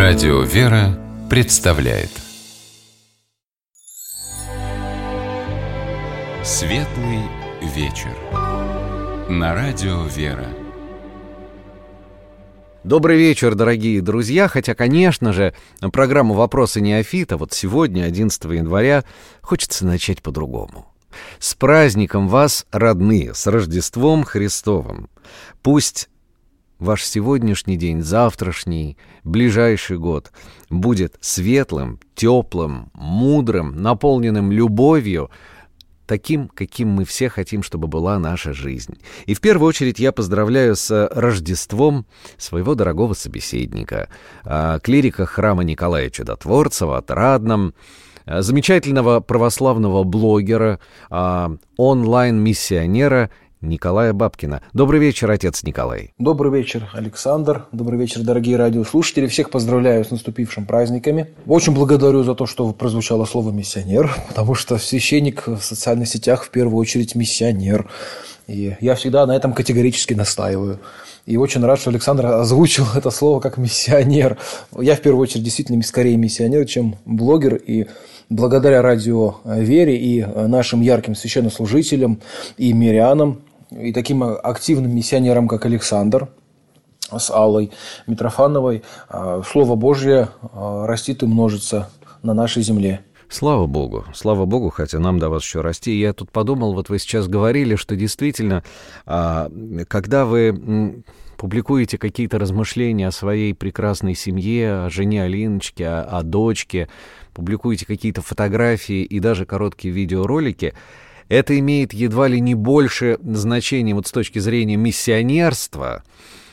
Радио «Вера» представляет Светлый вечер на Радио «Вера». Добрый вечер, дорогие друзья. Хотя, конечно же, программу «Вопросы неофита» вот сегодня, 11 января, хочется начать по-другому. С праздником вас, родные, с Рождеством Христовым. Пусть ваш сегодняшний день, завтрашний, ближайший год будет светлым, теплым, мудрым, наполненным любовью, таким, каким мы все хотим, чтобы была наша жизнь. И в первую очередь я поздравляю с Рождеством своего дорогого собеседника, клирика храма Николая Чудотворца, Отрадном, замечательного православного блогера, онлайн-миссионера Николая Бабкина. Добрый вечер, отец Николай. Добрый вечер, Александр. Добрый вечер, дорогие радиослушатели. Всех поздравляю с наступившим праздниками. Очень благодарю за то, что прозвучало слово «миссионер», потому что священник в социальных сетях в первую очередь миссионер. И я всегда на этом категорически настаиваю. И очень рад, что Александр озвучил это слово как «миссионер». Я в первую очередь действительно скорее миссионер, чем блогер. И благодаря радио «Вере» и нашим ярким священнослужителям и мирянам, и таким активным миссионерам, как Александр с Аллой Митрофановой, Слово Божье растит и множится на нашей земле. Слава Богу, хотя нам до вас еще расти. Я тут подумал, вот вы сейчас говорили, что действительно, когда вы публикуете какие-то размышления о своей прекрасной семье, о жене Алиночке, о дочке, публикуете какие-то фотографии и даже короткие видеоролики, это имеет едва ли не больше значения вот с точки зрения миссионерства.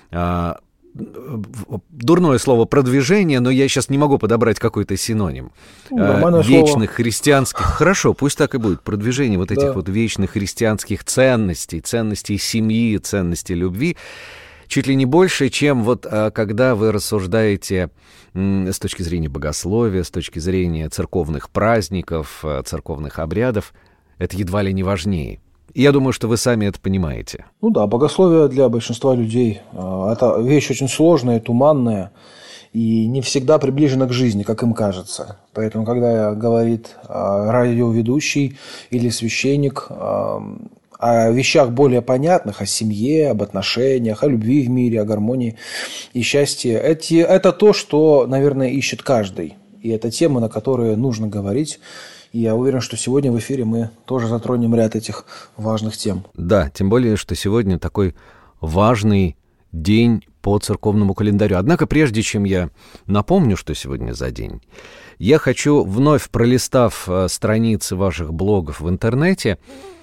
Дурное слово «продвижение», но я сейчас не могу подобрать какой-то синоним. Вечных христианских... Хорошо, пусть так и будет. Продвижение вот этих вот вечных христианских ценностей, ценностей семьи, ценностей любви, чуть ли не больше, чем вот когда вы рассуждаете с точки зрения богословия, с точки зрения церковных праздников, церковных обрядов. Это едва ли не важнее. И я думаю, что вы сами это понимаете. Ну да, богословие для большинства людей – это вещь очень сложная, туманная и не всегда приближена к жизни, как им кажется. Поэтому, когда говорит радиоведущий или священник о вещах более понятных, о семье, об отношениях, о любви в мире, о гармонии и счастье, это то, что, наверное, ищет каждый. И это темы, на которые нужно говорить. И я уверен, что сегодня в эфире мы тоже затронем ряд этих важных тем. Да, тем более, что сегодня такой важный день по церковному календарю. Однако, прежде чем я напомню, что сегодня за день, я хочу, вновь пролистав страницы ваших блогов в интернете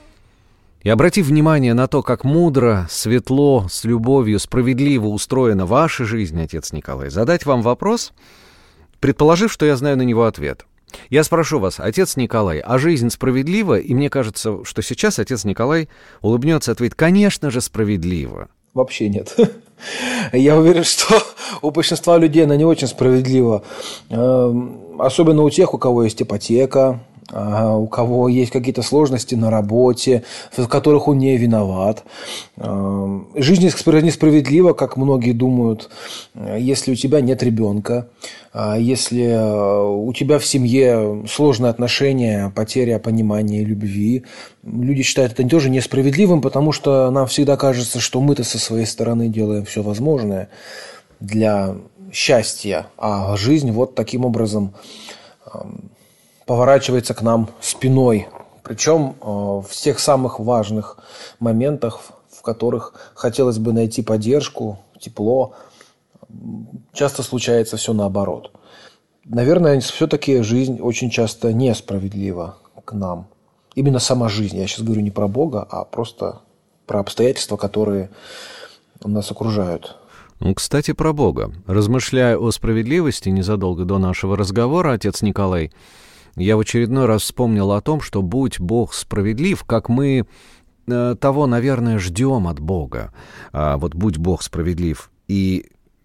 и обратив внимание на то, как мудро, светло, с любовью, справедливо устроена ваша жизнь, отец Николай, задать вам вопрос, предположив, что я знаю на него ответ. Я спрошу вас, отец Николай, а жизнь справедлива? И мне кажется, что сейчас отец Николай улыбнется и ответит: конечно же, справедливо. Вообще нет. Я уверен, что у большинства людей она не очень справедлива. Особенно у тех, у кого есть ипотека, у кого есть какие-то сложности на работе, в которых он не виноват. Жизнь несправедлива, как многие думают, если у тебя нет ребенка, если у тебя в семье сложные отношения, потеря понимания и любви. Люди считают это тоже несправедливым, потому что нам всегда кажется, что мы-то со своей стороны делаем все возможное для счастья, а жизнь вот таким образом поворачивается к нам спиной. Причем в тех самых важных моментах, в которых хотелось бы найти поддержку, тепло, часто случается все наоборот. Наверное, все-таки жизнь очень часто несправедлива к нам. Именно сама жизнь. Я сейчас говорю не про Бога, а просто про обстоятельства, которые нас окружают. Ну, кстати, про Бога. Размышляя о справедливости незадолго до нашего разговора, отец Николай, я в очередной раз вспомнил о том, что будь Бог справедлив, как мы того, наверное, ждем от Бога. Вот будь Бог справедлив, и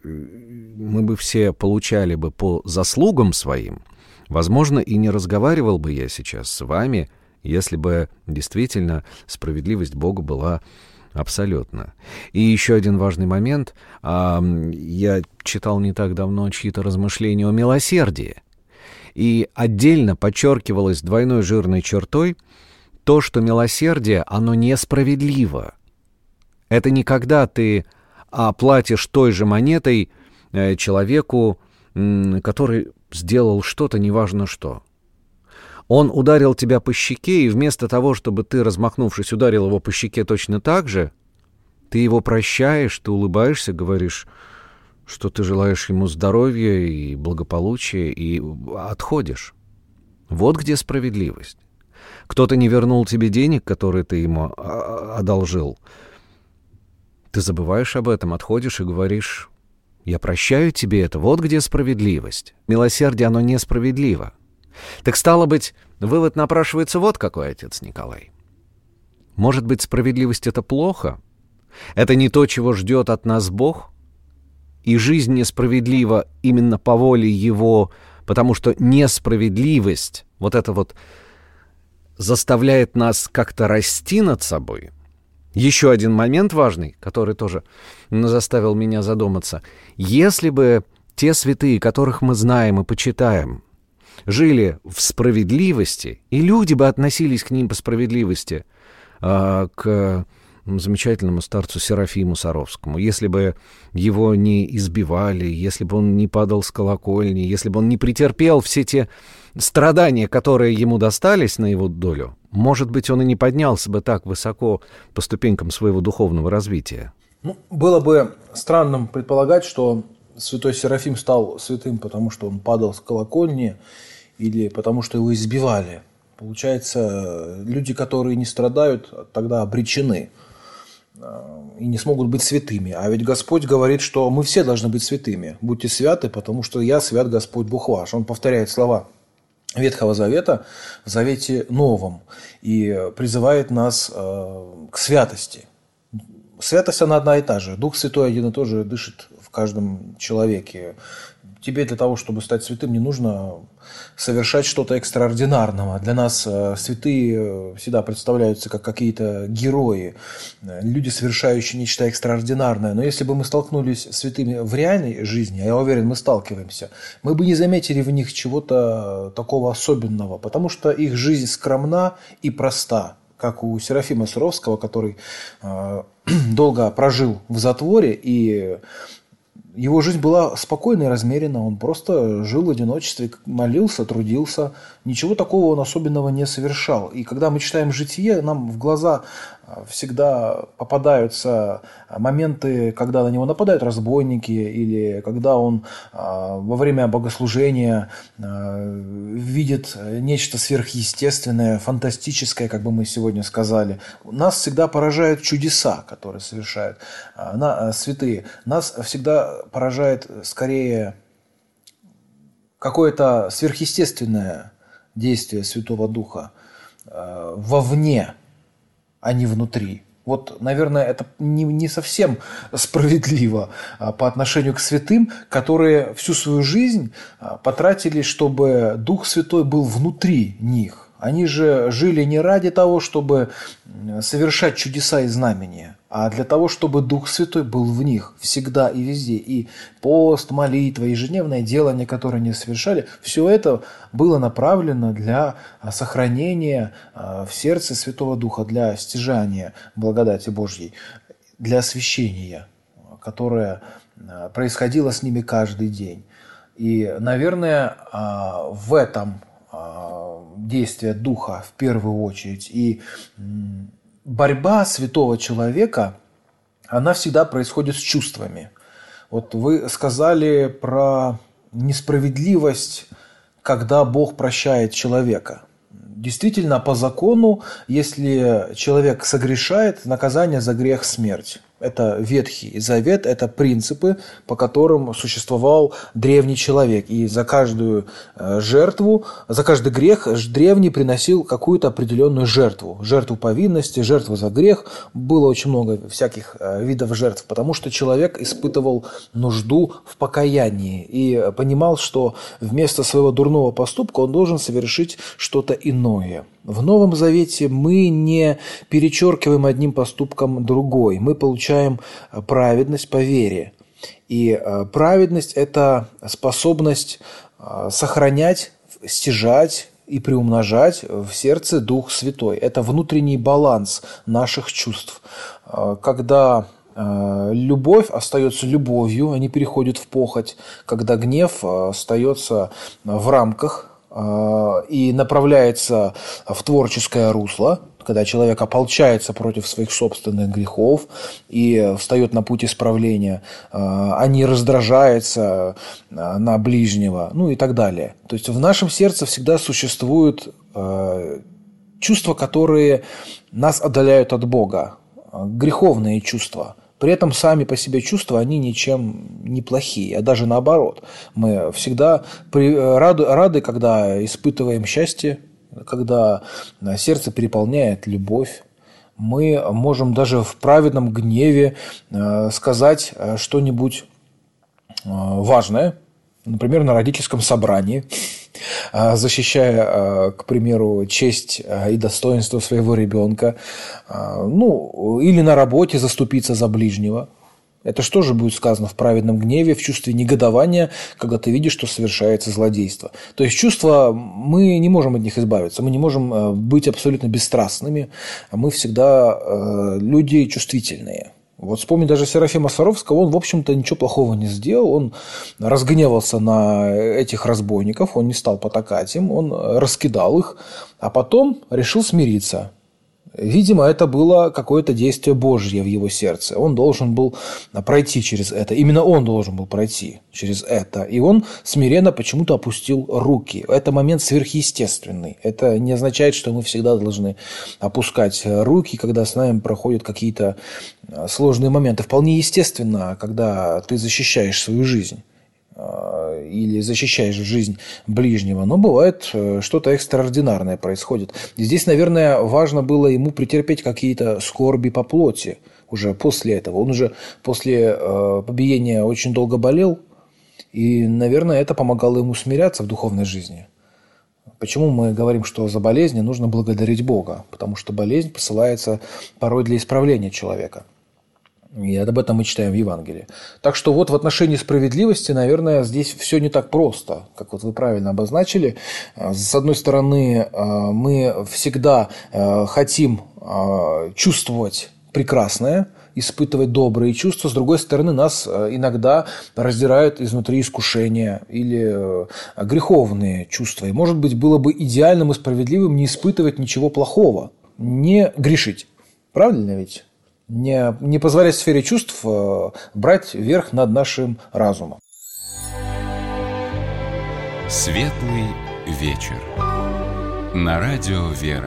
мы бы все получали бы по заслугам своим, возможно, и не разговаривал бы я сейчас с вами, если бы действительно справедливость Бога была Абсолютно. И еще один важный момент. Я читал не так давно чьи-то размышления о милосердии. И отдельно подчеркивалось двойной жирной чертой то, что милосердие, оно несправедливо. Это не когда ты платишь той же монетой человеку, который сделал что-то, неважно что. Он ударил тебя по щеке, и вместо того, чтобы ты, размахнувшись, ударил его по щеке точно так же, ты его прощаешь, ты улыбаешься, говоришь, что ты желаешь ему здоровья и благополучия, и отходишь. Вот где справедливость. Кто-то не вернул тебе денег, которые ты ему одолжил. Ты забываешь об этом, отходишь и говоришь, я прощаю тебе это. Вот где справедливость. Милосердие, оно несправедливо. Так стало быть, вывод напрашивается вот какой, отец Николай. Может быть, справедливость — это плохо? Это не то, чего ждет от нас Бог? И жизнь несправедлива именно по воле Его, потому что несправедливость, вот это вот, заставляет нас как-то расти над собой. Еще один момент важный, который тоже заставил меня задуматься. Если бы те святые, которых мы знаем и почитаем, жили в справедливости, и люди бы относились к ним по справедливости, к замечательному старцу Серафиму Саровскому, если бы его не избивали, если бы он не падал с колокольни, если бы он не претерпел все те страдания, которые ему достались на его долю, может быть, он и не поднялся бы так высоко по ступенькам своего духовного развития. Было бы странным предполагать, что святой Серафим стал святым, потому что он падал с колокольни или потому что его избивали. Получается, люди, которые не страдают, тогда обречены и не смогут быть святыми. А ведь Господь говорит, что мы все должны быть святыми. Будьте святы, потому что я свят, Господь Бог ваш. Он повторяет слова Ветхого Завета в Завете Новом и призывает нас к святости. Святость, она одна и та же. Дух Святой один и тот же дышит в каждом человеке. Тебе для того, чтобы стать святым, не нужно совершать что-то экстраординарного. Для нас святые всегда представляются как какие-то герои, люди, совершающие нечто экстраординарное. Но если бы мы столкнулись с святыми в реальной жизни, а я уверен, мы сталкиваемся, мы бы не заметили в них чего-то такого особенного, потому что их жизнь скромна и проста. Как у Серафима Саровского, который долго прожил в затворе, и его жизнь была спокойна и размерена. Он просто жил в одиночестве, молился, трудился. Ничего такого он особенного не совершал. И когда мы читаем «Житие», нам в глаза всегда попадаются моменты, когда на него нападают разбойники, или когда он во время богослужения видит нечто сверхъестественное, фантастическое, как бы мы сегодня сказали. Нас всегда поражают чудеса, которые совершают святые. Нас всегда поражает скорее какое-то сверхъестественное действие Святого Духа вовне, а не внутри. Вот, наверное, это не совсем справедливо по отношению к святым, которые всю свою жизнь потратили, чтобы Дух Святой был внутри них. Они же жили не ради того, чтобы совершать чудеса и знамения, а для того, чтобы Дух Святой был в них всегда и везде. И пост, молитва, ежедневное делание, которое они совершали, все это было направлено для сохранения в сердце Святого Духа, для стяжания благодати Божьей, для освящения, которое происходило с ними каждый день. И, наверное, в этом действие Духа в первую очередь. И борьба святого человека, она всегда происходит с чувствами. Вот вы сказали про несправедливость, когда Бог прощает человека. Действительно, по закону, если человек согрешает, наказание за грех – смерть. Это Ветхий Завет, это принципы, по которым существовал древний человек. И за каждую жертву, за каждый грех древний приносил какую-то определенную жертву. Жертву повинности, жертву за грех. Было очень много всяких видов жертв, потому что человек испытывал нужду в покаянии и понимал, что вместо своего дурного поступка он должен совершить что-то иное. В Новом Завете мы не перечеркиваем одним поступком другой. Мы получаем праведность по вере. И праведность – это способность сохранять, стяжать и приумножать в сердце Дух Святой. Это внутренний баланс наших чувств. Когда любовь остается любовью, а не переходит в похоть, когда гнев остается в рамках и направляется в творческое русло, когда человек ополчается против своих собственных грехов и встает на путь исправления, а не раздражается на ближнего, ну и так далее. То есть в нашем сердце всегда существуют чувства, которые нас отдаляют от Бога, греховные чувства. При этом сами по себе чувства, они ничем не плохие, а даже наоборот. Мы всегда рады, когда испытываем счастье, когда сердце переполняет любовь. Мы можем даже в праведном гневе сказать что-нибудь важное, например, на родительском собрании, защищая, к примеру, честь и достоинство своего ребенка, или на работе заступиться за ближнего. Это что же будет сказано в праведном гневе, в чувстве негодования, когда ты видишь, что совершается злодейство. То есть чувства, мы не можем от них избавиться, мы не можем быть абсолютно бесстрастными, мы всегда люди чувствительные. Вот вспомни даже Серафима Саровского, он, в общем-то, ничего плохого не сделал, он разгневался на этих разбойников, он не стал потакать им, он раскидал их, а потом решил смириться. Видимо, это было какое-то действие Божье в его сердце. Он должен был пройти через это. Именно он должен был пройти через это. И он смиренно почему-то опустил руки. Это момент сверхъестественный. Это не означает, что мы всегда должны опускать руки, когда с нами проходят какие-то сложные моменты. Вполне естественно, когда ты защищаешь свою жизнь или защищаешь жизнь ближнего, но бывает что-то экстраординарное происходит. И здесь, наверное, важно было ему претерпеть какие-то скорби по плоти уже после этого. Он уже после побиения очень долго болел, и, наверное, это помогало ему смиряться в духовной жизни. Почему мы говорим, что за болезни нужно благодарить Бога? Потому что болезнь посылается порой для исправления человека. И об этом мы читаем в Евангелии. Так что вот в отношении справедливости, наверное, здесь все не так просто, как вот вы правильно обозначили. С одной стороны, мы всегда хотим чувствовать прекрасное, испытывать добрые чувства. С другой стороны, нас иногда раздирают изнутри искушения или греховные чувства. И, может быть, было бы идеальным и справедливым не испытывать ничего плохого, не грешить. Правильно ведь? Не позволять сфере чувств брать верх над нашим разумом. Светлый вечер. На радио «Вера».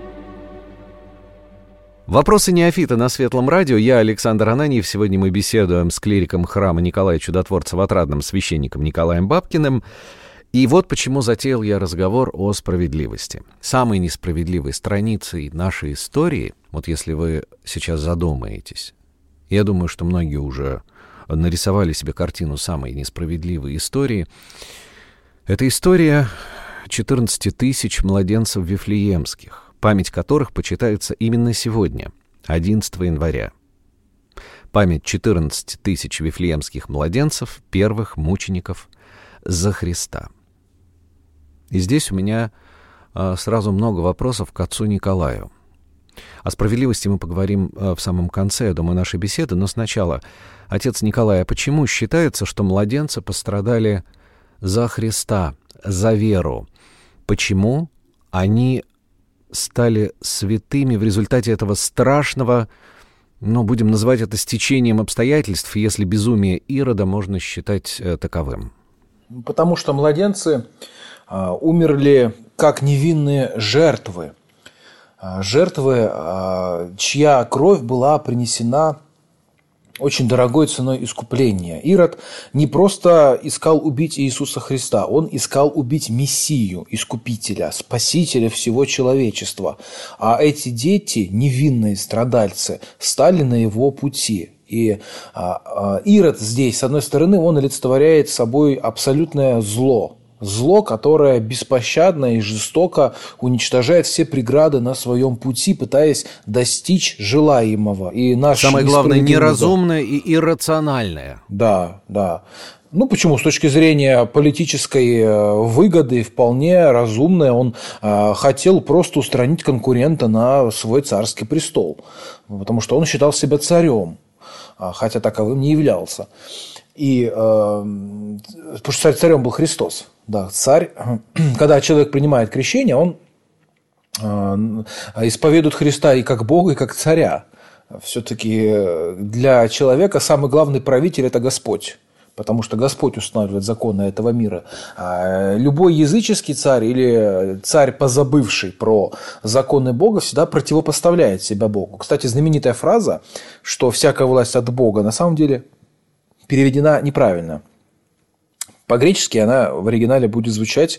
Вопросы неофита на Светлом радио. Я, Александр Ананьев. Сегодня мы беседуем с клириком храма Николая Чудотворца в Отрадном, священником Николаем Бабкиным. И вот почему затеял я разговор о справедливости. Самой несправедливой страницей нашей истории, вот если вы сейчас задумаетесь, я думаю, что многие уже нарисовали себе картину самой несправедливой истории, это история 14 тысяч младенцев вифлеемских, память которых почитается именно сегодня, 11 января. Память 14 тысяч вифлеемских младенцев, первых мучеников за Христа. И здесь у меня сразу много вопросов к отцу Николаю. О справедливости мы поговорим в самом конце, я думаю, нашей беседы, но сначала, отец Николай, а почему считается, что младенцы пострадали за Христа, за веру? Почему они стали святыми в результате этого страшного, будем называть это стечением обстоятельств, если безумие Ирода можно считать таковым? Потому что младенцы умерли как невинные жертвы. Жертвы, чья кровь была принесена очень дорогой ценой искупления. Ирод не просто искал убить Иисуса Христа, он искал убить Мессию, Искупителя, Спасителя всего человечества. А эти дети, невинные страдальцы, стали на его пути. И Ирод здесь, с одной стороны, он олицетворяет собой абсолютное зло. Зло, которое беспощадно и жестоко уничтожает все преграды на своем пути, пытаясь достичь желаемого. И самое главное, неразумное и иррациональное. Да, да. Ну, почему? С точки зрения политической выгоды вполне разумное. Он хотел просто устранить конкурента на свой царский престол, потому что он считал себя царем, хотя таковым не являлся. И, потому что царем был Христос. Да, царь, когда человек принимает крещение, он исповедует Христа и как Бога, и как царя. Все-таки для человека самый главный правитель – это Господь. Потому что Господь устанавливает законы этого мира. А любой языческий царь или царь, позабывший про законы Бога, всегда противопоставляет себя Богу. Кстати, знаменитая фраза, что всякая власть от Бога, на самом деле переведена неправильно. По-гречески она в оригинале будет звучать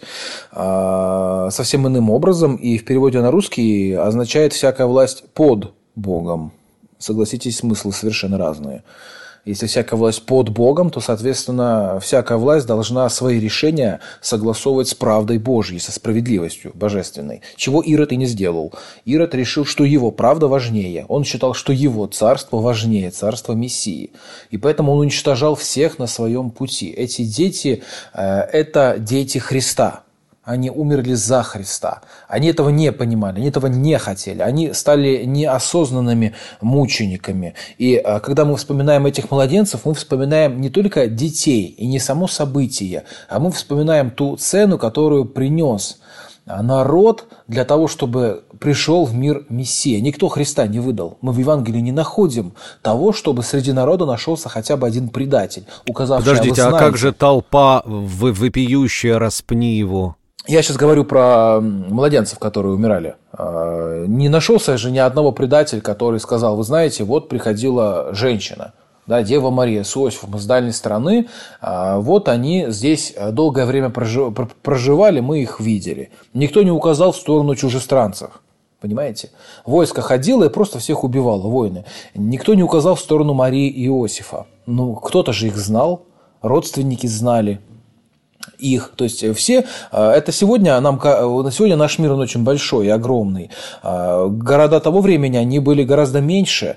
совсем иным образом, и в переводе на русский означает «всякая власть под Богом». Согласитесь, смыслы совершенно разные. Если всякая власть под Богом, то, соответственно, всякая власть должна свои решения согласовывать с правдой Божьей, со справедливостью божественной. Чего Ирод и не сделал. Ирод решил, что его правда важнее. Он считал, что его царство важнее царства Мессии. И поэтому он уничтожал всех на своем пути. Эти дети – это дети Христа. Они умерли за Христа. Они этого не понимали, они этого не хотели. Они стали неосознанными мучениками. И когда мы вспоминаем этих младенцев, мы вспоминаем не только детей и не само событие, а мы вспоминаем ту цену, которую принес народ для того, чтобы пришел в мир Мессия. Никто Христа не выдал. Мы в Евангелии не находим того, чтобы среди народа нашелся хотя бы один предатель, указавший: подождите, а как же толпа вопиющая «распни его»? Я сейчас говорю про младенцев, которые умирали. Не нашелся же ни одного предателя, который сказал: вы знаете, вот приходила женщина, да, Дева Мария с Иосифом из дальней страны, вот они здесь долгое время проживали, мы их видели. Никто не указал в сторону чужестранцев. Понимаете? Войско ходило и просто всех убивало, воины. Никто не указал в сторону Марии и Иосифа. Ну, кто-то же их знал, родственники знали их. То есть все, это сегодня, на сегодня наш мир, он очень большой и огромный. Города того времени, они были гораздо меньше.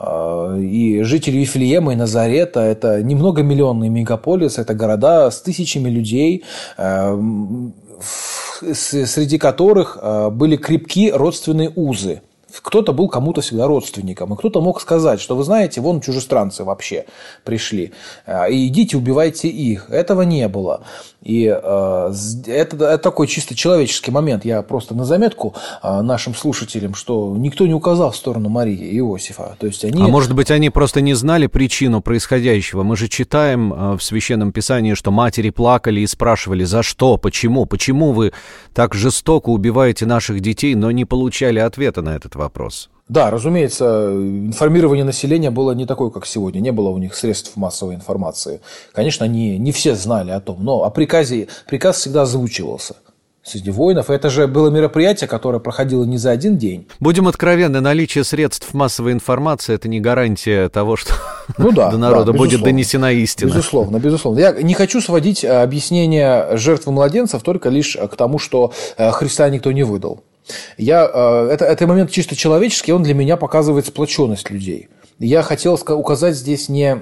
И жители Вифлеема и Назарета – это не многомиллионные мегаполисы, это города с тысячами людей, среди которых были крепки родственные узы. Кто-то был кому-то всегда родственником, и кто-то мог сказать, что вы знаете, вон чужестранцы вообще пришли, и идите убивайте их. Этого не было. И это такой чисто человеческий момент. Я просто на заметку нашим слушателям, что никто не указал в сторону Марии и Иосифа. То есть они... А может быть, они просто не знали причину происходящего? Мы же читаем в Священном Писании, что матери плакали и спрашивали: за что, почему вы так жестоко убиваете наших детей, но не получали ответа на этот вопрос. Да, разумеется, информирование населения было не такое, как сегодня. Не было у них средств массовой информации. Конечно, они не все знали о том, но приказ всегда озвучивался среди воинов. Это же было мероприятие, которое проходило не за один день. Будем откровенны, наличие средств массовой информации – это не гарантия того, что до народа будет донесена истина. Безусловно, безусловно. Я не хочу сводить объяснение жертвы младенцев только лишь к тому, что Христа никто не выдал. Это момент чисто человеческий, он для меня показывает сплоченность людей. Я хотел указать здесь не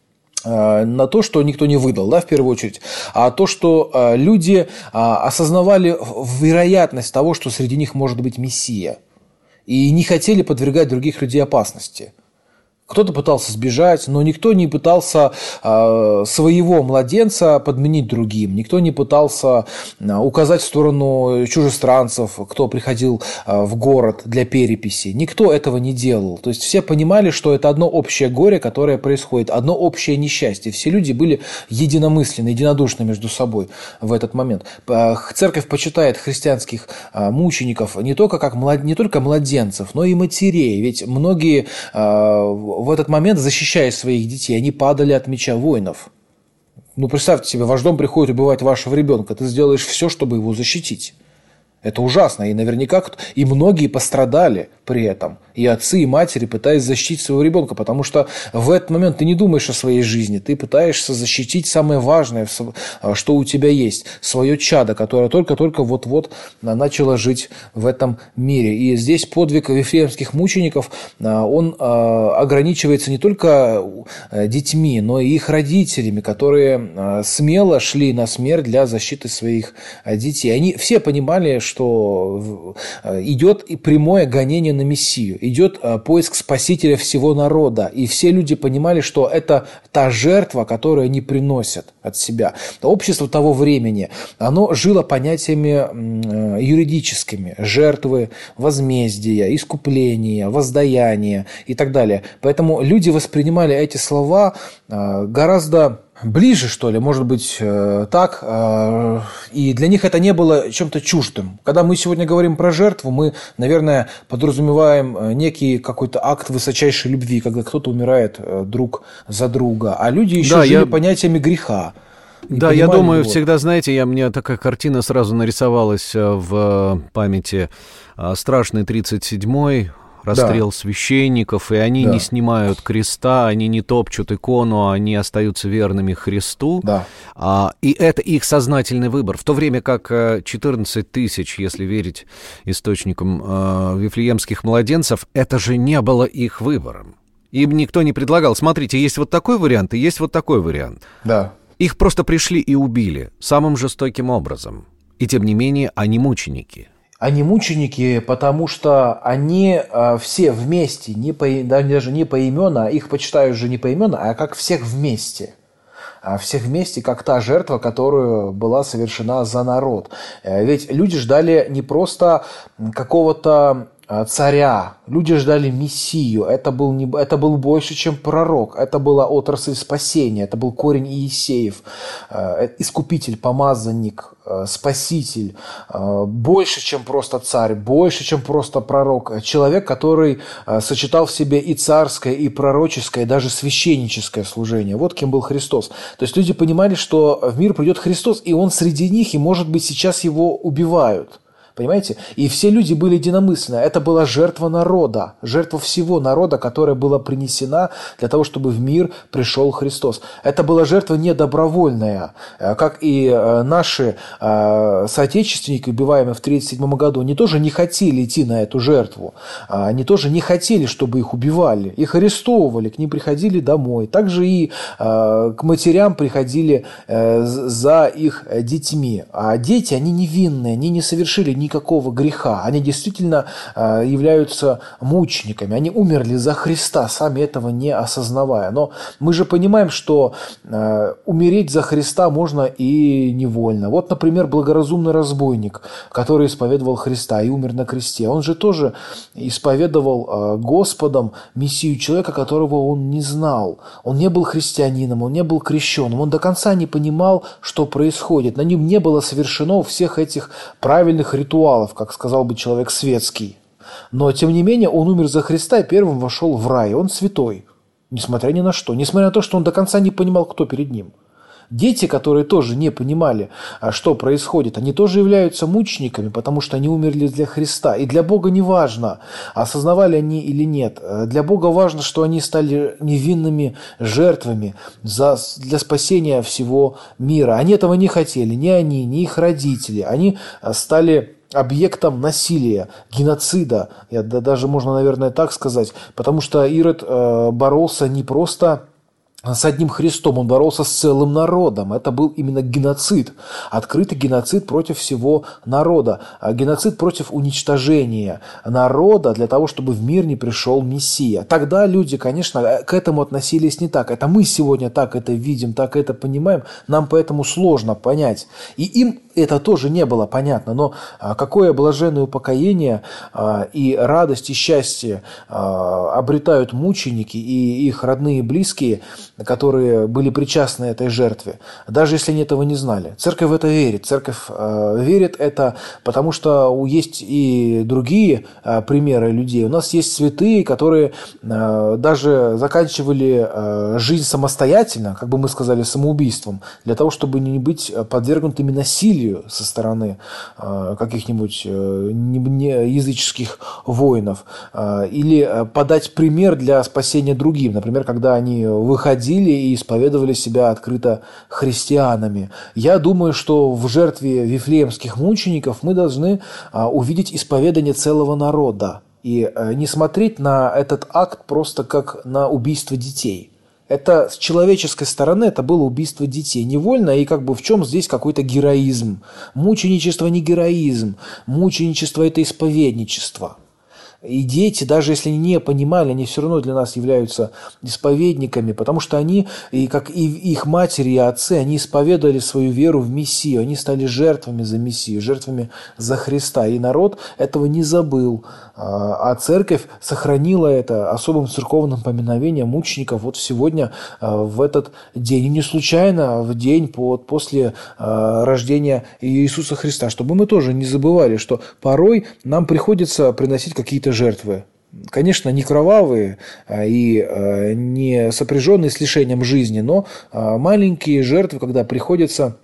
на то, что никто не выдал, да, в первую очередь, а то, что люди осознавали вероятность того, что среди них может быть Мессия, и не хотели подвергать других людей опасности. Кто-то пытался сбежать, но никто не пытался своего младенца подменить другим. Никто не пытался указать в сторону чужестранцев, кто приходил в город для переписи. Никто этого не делал. То есть все понимали, что это одно общее горе, которое происходит, одно общее несчастье. Все люди были единомысленны, единодушны между собой в этот момент. Церковь почитает христианских мучеников не только младенцев, но и матерей. Ведь многие в этот момент, защищая своих детей, они падали от меча воинов. Ну, представьте себе, ваш дом приходит убивать вашего ребенка. Ты сделаешь все, чтобы его защитить. Это ужасно, и наверняка и многие пострадали при этом. И отцы, и матери, пытаясь защитить своего ребенка, потому что в этот момент ты не думаешь о своей жизни, ты пытаешься защитить самое важное, что у тебя есть, свое чадо, которое только-только вот-вот начало жить в этом мире. И здесь подвиг вифлеемских мучеников, он ограничивается не только детьми, но и их родителями, которые смело шли на смерть для защиты своих детей. Они все понимали, что идет и прямое гонение на Мессию, идет поиск спасителя всего народа. И все люди понимали, что это та жертва, которую они приносят от себя. Общество того времени, оно жило понятиями юридическими: жертвы, возмездия, искупления, воздаяния и так далее. Поэтому люди воспринимали эти слова гораздо ближе, что ли, может быть, так, и для них это не было чем-то чуждым. Когда мы сегодня говорим про жертву, мы, наверное, подразумеваем некий какой-то акт высочайшей любви, когда кто-то умирает друг за друга, а люди еще жили понятиями греха. Да, я думаю, всегда, знаете, мне такая картина сразу нарисовалась в памяти: страшный 37-й, расстрел священников, и они не снимают креста, они не топчут икону, они остаются верными Христу. Да. И это их сознательный выбор. В то время как 14 тысяч, если верить источникам вифлеемских младенцев, это же не было их выбором. Им никто не предлагал: смотрите, есть вот такой вариант и есть вот такой вариант. Да. Их просто пришли и убили самым жестоким образом. И тем не менее, они мученики. Они мученики, потому что они все вместе, даже не поименно, их почитают же не поименно, а как всех вместе. Всех вместе, как та жертва, которая была совершена за народ. Ведь люди ждали не просто какого-то царя, люди ждали Мессию. Это был больше, чем пророк. Это была отрасль спасения, это был корень Иисеев, искупитель, помазанник, спаситель. Больше, чем просто царь, больше, чем просто пророк. Человек, который сочетал в себе и царское, и пророческое, и даже священническое служение. Вот кем был Христос. То есть люди понимали, что в мир придет Христос, и Он среди них, и, может быть, сейчас его убивают. Понимаете? И все люди были единомысленны. Это была жертва народа, жертва всего народа, которая была принесена для того, чтобы в мир пришел Христос. Это была жертва недобровольная, как и наши соотечественники, убиваемые в 1937 году, они тоже не хотели идти на эту жертву. Они тоже не хотели, чтобы их убивали. Их арестовывали, к ним приходили домой. Также и к матерям приходили за их детьми. А дети, они невинные, они не совершили никакого греха. Они действительно являются мучениками. Они умерли за Христа, сами этого не осознавая. Но мы же понимаем, что умереть за Христа можно и невольно. Вот, например, благоразумный разбойник, который исповедовал Христа и умер на кресте. Он же тоже исповедовал Господом Мессию, человека, которого он не знал. Он не был христианином, он не был крещеным. Он до конца не понимал, что происходит. На нем не было совершено всех этих правильных ритуалов, как сказал бы человек светский. Но, тем не менее, он умер за Христа и первым вошел в рай. Он святой, несмотря ни на что. Несмотря на то, что он до конца не понимал, кто перед ним. Дети, которые тоже не понимали, что происходит, они тоже являются мучениками, потому что они умерли для Христа. И для Бога не важно, осознавали они или нет. Для Бога важно, что они стали невинными жертвами для спасения всего мира. Они этого не хотели, ни они, ни их родители. Они стали объектом насилия, геноцида, даже можно, наверное, так сказать, потому что Ирод боролся не просто с одним Христом, он боролся с целым народом. Это был именно геноцид, открытый геноцид против всего народа, геноцид против уничтожения народа для того, чтобы в мир не пришел Мессия. Тогда люди, конечно, к этому относились не так. Это мы сегодня так это видим, так это понимаем, нам поэтому сложно понять. И им это тоже не было понятно, но какое блаженное упокоение и радость и счастье обретают мученики и их родные и близкие, которые были причастны этой жертве, даже если они этого не знали. Церковь в это верит. Церковь верит это, потому что есть и другие примеры людей. У нас есть святые, которые даже заканчивали жизнь самостоятельно, как бы мы сказали, самоубийством, для того, чтобы не быть подвергнутыми насилию со стороны каких-нибудь языческих воинов, или подать пример для спасения другим. Например, когда они выходили и исповедовали себя открыто христианами. Я думаю, что в жертве вифлеемских мучеников мы должны увидеть исповедание целого народа и не смотреть на этот акт просто как на убийство детей. Это с человеческой стороны это было убийство детей невольно, и как бы в чем здесь какой-то героизм? Мученичество не героизм, мученичество – это исповедничество. И дети, даже если они не понимали, они все равно для нас являются исповедниками, потому что они, и как и их матери и отцы, они исповедовали свою веру в Мессию, они стали жертвами за Мессию, жертвами за Христа. И народ этого не забыл, а церковь сохранила это особым церковным поминовением мучеников вот сегодня, в этот день. И не случайно в день после рождения Иисуса Христа, чтобы мы тоже не забывали, что порой нам приходится приносить какие-то жертвы. Конечно, не кровавые и не сопряженные с лишением жизни, но маленькие жертвы, когда приходится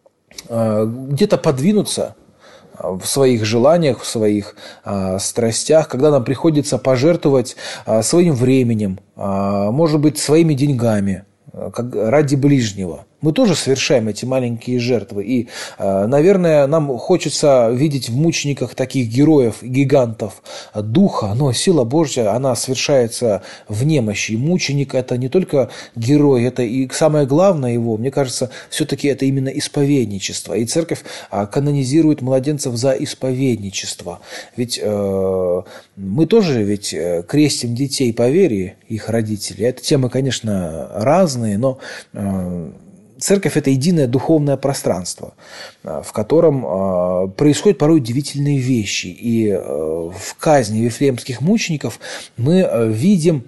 где-то подвинуться в своих желаниях, в своих страстях, когда нам приходится пожертвовать своим временем, может быть, своими деньгами ради ближнего. Мы тоже совершаем эти маленькие жертвы. И, наверное, нам хочется видеть в мучениках таких героев, гигантов духа, но сила Божья, она совершается в немощи. И мученик – это не только герой, это и самое главное его, мне кажется, все-таки это именно исповедничество. И церковь канонизирует младенцев за исповедничество. Ведь мы тоже ведь крестим детей по вере, их родителей. Это темы, конечно, разные, но церковь – это единое духовное пространство, в котором происходят порой удивительные вещи. И в казни вифлеемских мучеников мы видим,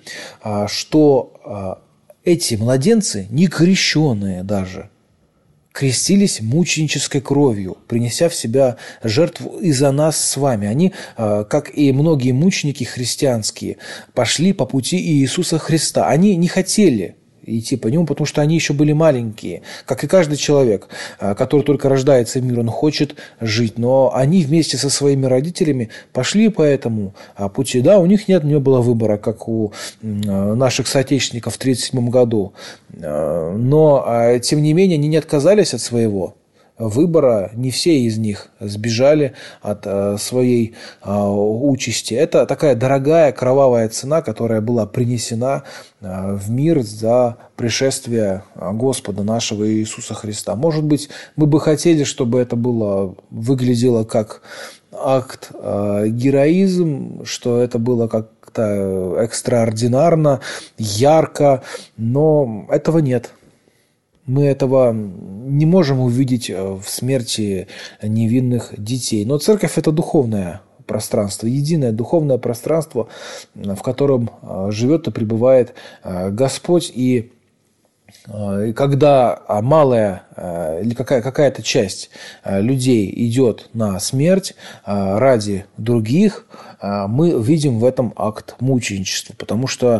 что эти младенцы, не крещенные даже, крестились мученической кровью, принеся в себя жертву и за нас с вами. Они, как и многие мученики христианские, пошли по пути Иисуса Христа. Они не хотели идти по нему, потому что они еще были маленькие. Как и каждый человек, который только рождается в мир, он хочет жить. Но они вместе со своими родителями пошли по этому пути. Да, у них не было выбора, как у наших соотечественников в 1937 году. Но, тем не менее, они не отказались от своего выбора, не все из них сбежали от своей участи. Это такая дорогая кровавая цена, которая была принесена в мир за пришествие Господа нашего Иисуса Христа. Может быть, мы бы хотели, чтобы это выглядело как акт героизм, что это было как-то экстраординарно, ярко, но этого нет. Мы этого не можем увидеть в смерти невинных детей. Но церковь – это духовное пространство, единое духовное пространство, в котором живет и пребывает Господь. И когда малая или какая-то часть людей идет на смерть ради других, мы видим в этом акт мученичества, потому что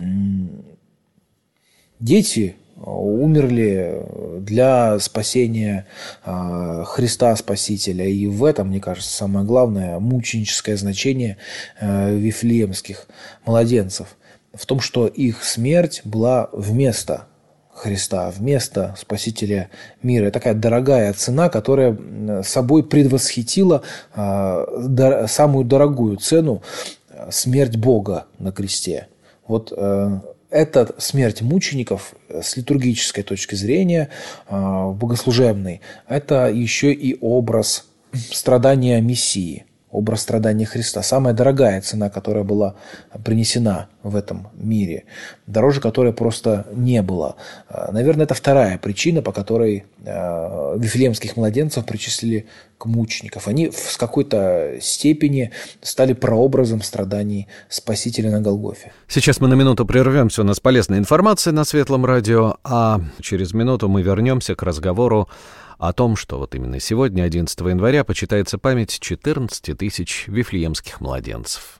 дети умерли для спасения Христа Спасителя. И в этом, мне кажется, самое главное мученическое значение вифлеемских младенцев. В том, что их смерть была вместо Христа, вместо Спасителя мира. Это такая дорогая цена, которая собой предвосхитила самую дорогую цену – смерть Бога на кресте. Вот эта смерть мучеников с литургической точки зрения, богослужебной, это еще и образ страдания Мессии, образ страдания Христа. Самая дорогая цена, которая была принесена в этом мире, дороже которой просто не было. Наверное, это вторая причина, по которой вифлеемских младенцев причислили к мученикам. Они в какой-то степени стали прообразом страданий Спасителя на Голгофе. Сейчас мы на минуту прервемся, у нас полезная информация на Светлом радио, а через минуту мы вернемся к разговору о том, что вот именно сегодня, 11 января, почитается память 14 тысяч вифлеемских младенцев.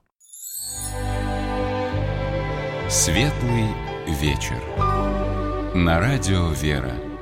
Светлый вечер. На радио «Вера».